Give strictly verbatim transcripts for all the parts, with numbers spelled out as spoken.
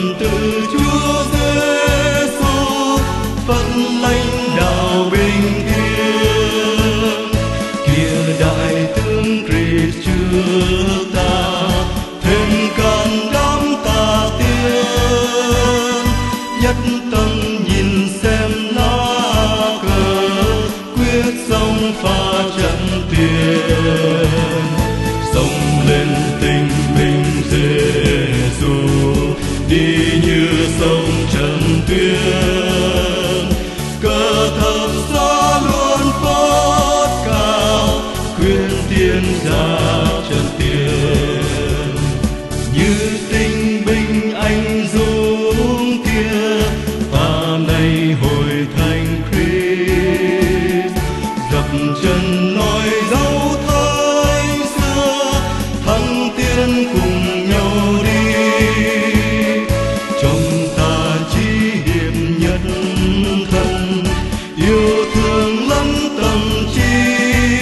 từ Chúa Giêsu phật lãnh đạo bình yên. Kìa đại tướng Christ trước ta thêm can đảm ta tiên, nhất tâm nhìn xem lá cờ quyết sông pha trận tiền. Sông lên tình mình Giêsu đi như sông trần tuyên, cờ thập giá luôn phất cao khuyên tiên ra trần tiền. Như tinh binh anh dũng kia ta nay hồi thành Christ, dập chân nói dấu thánh xưa thăng tiến cùng nhau đi. Trong ta chỉ hiệp nhất thân yêu thương lẫn tâm trí,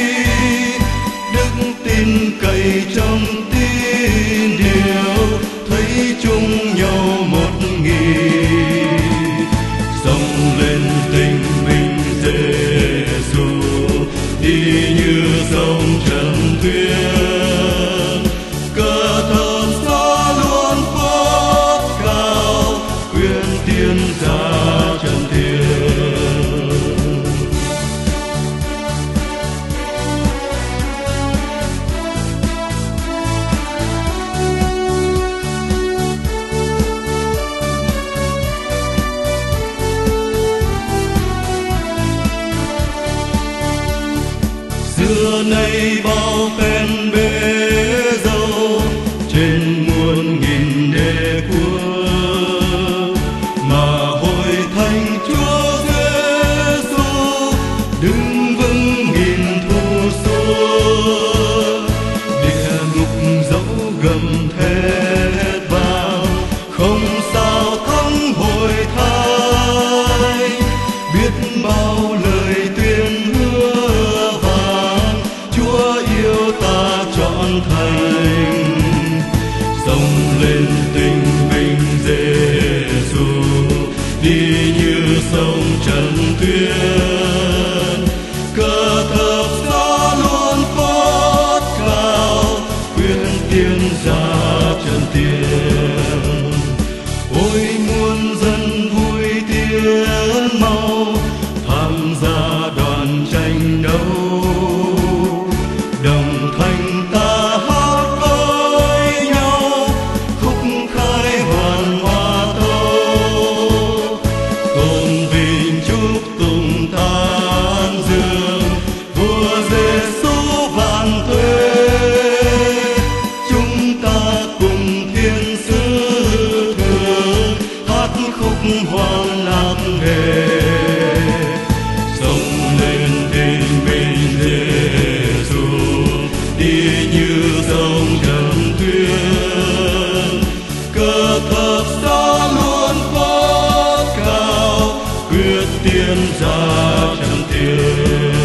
đức tin cậy trong tin điều thấy chung nhau một nghỉ. Dòng lên tình mình Giêsu đi như sông trần tuyên, cờ thập giá luôn phất cao khuyên tiên ra trần thiên. Xưa nay bao phen bể dâu trên muôn nghìn đế quốc, mà hội thánh Chúa Giêsu đứng vững nghìn thu xua. Địa ngục dẫu gầm thét vang không sao thắng hội thánh, biết bao lời tuyên hứa vàng Chúa yêu ta trọn thành. Dòng lên tình mình Giêsu đi như sông trần tuyên, cờ thập giá luôn phất cao khuyên tiên ra trần tiền. Ôi muôn dân vui tiến mau tham gia đoàn tranh đấu, đồng thanh ta hát với nhau khúc khai hoàn hoa tâu. Tôn vinh chúc tùng tán dương vua Giêsu vạn tuế, chúng ta cùng thiên sứ thường hát khúc hoan lạc nghề. Sông lên tình mình Giêsu đi như sông trần tuyên, cờ thập giá luôn phất cao quyết tiên ra trần thiên.